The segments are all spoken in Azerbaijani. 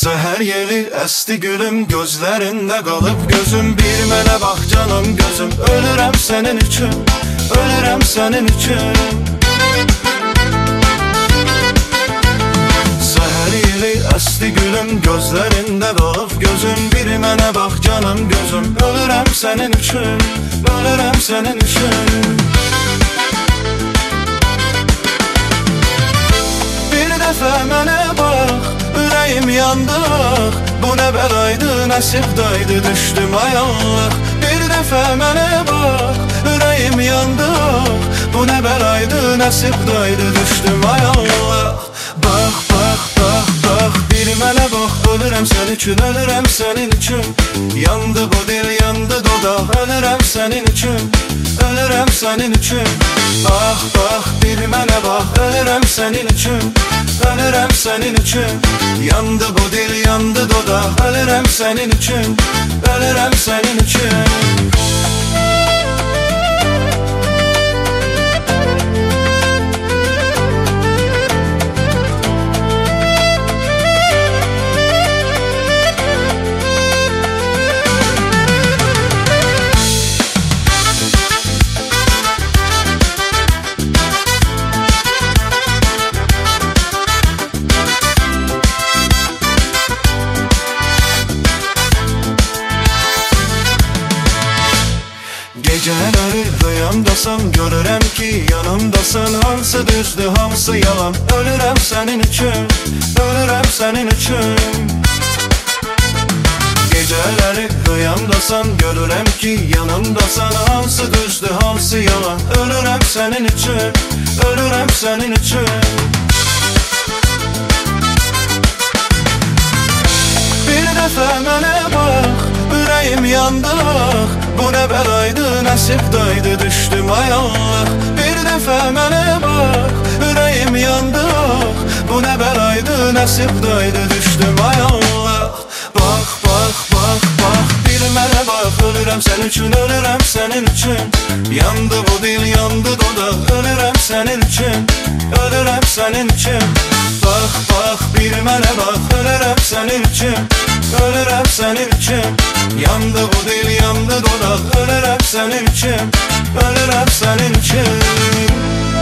Səhər yeli əsti gülüm, gözlərində qalıb gözüm. Bir mənə bax canım gözüm, ölürəm sənin üçün, ölürəm sənin üçün. Səhər yeli əsti gülüm, gözlərində qalıb gözüm. Bir mənə bax canım gözüm, ölürəm sənin üçün, ölürəm sənin üçün. Bir dəfə mənə bax, ürəyim yandı. Bu nə bəlaydı, nəsibdaydı, düşdüm ayağlıq. Bir dəfə mənə bax, ürəyim yandı. Bu nə bəlaydı, nəsibdaydı, düşdüm ayağlıq. Bax, bax, bax, bax, bir mənə bax, ölürəm sənin üçün, ölürəm sənin üçün. Yandı bu dil, yandı dodaq, ölürəm sənin üçün, ölürəm sənin üçün. Bax, bax, bir mənə bax, ölürəm sənin üçün, ölürəm sənin üçün. Yandı bu dil, yandı dodaq, ölürəm sənin üçün, ölürəm sənin üçün. Gecələri rüyamdasan, görürəm ki yanımdasan. Hansı düzdür, hansı yalan, ölürəm sənin üçün, ölürəm sənin üçün. Gecələri rüyamdasan, görürəm ki yanımdasan. Hansı düzdür, hansı yalan, ölürəm sənin üçün, ölürəm sənin üçün. Bir dəfə mənə bax, ürəyim yandı. Bu nə bəlaydı, nəsibdaydı, düşdüm ayağlıq. Bir dəfə mənə bax, ürəyim yandı. Bu nə bəlaydı, nəsibdaydı, düşdüm ayağlıq. Bax, bax, bax, bax, bir mənə bax, ölürəm sənin üçün, ölürəm sənin üçün. Yandı bu dil, yandı dodaq, ölürəm sənin üçün, ölürəm sənin üçün. Bax, bax, bir mənə bax, ölürəm sənin üçün, ölürəm sənin üçün. Yandı bu dil, yandı dodaq, ölürəm sənin üçün, ölürəm sənin üçün.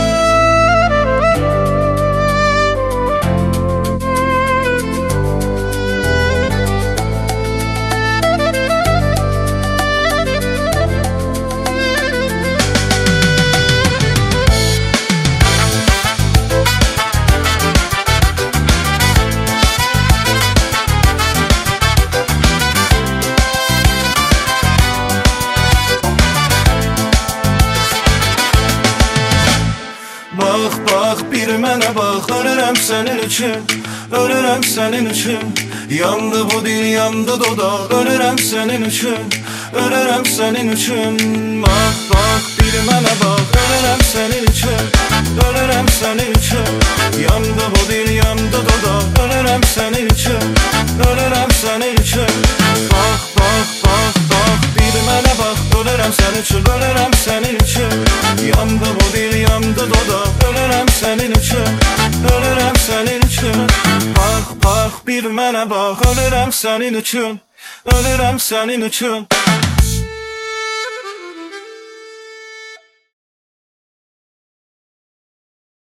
Bax, bax, bir mənə bax, ölürəm sənin üçün, ölürəm sənin üçün. Yandı bu dil, yandı dodaq, ölürəm sənin üçün, ölürəm sənin üçün. Bax, bax, bir mənə bax, ölürəm sənin üçün, ölürəm sənin üçün. Yandı bu dil, yandı dodaq, ölürəm sənin üçün, ölürəm sənin üçün. Bax, bax, bax, bax, bir mənə bax, ölürəm sənin üçün, ölürəm sənin üçün. Yandı bu dil, yandı dodaq, ölürəm sənin üçün, ölürəm sənin üçün. Bax, bax, bir mənə bax, ölürəm sənin üçün, ölürəm sənin üçün.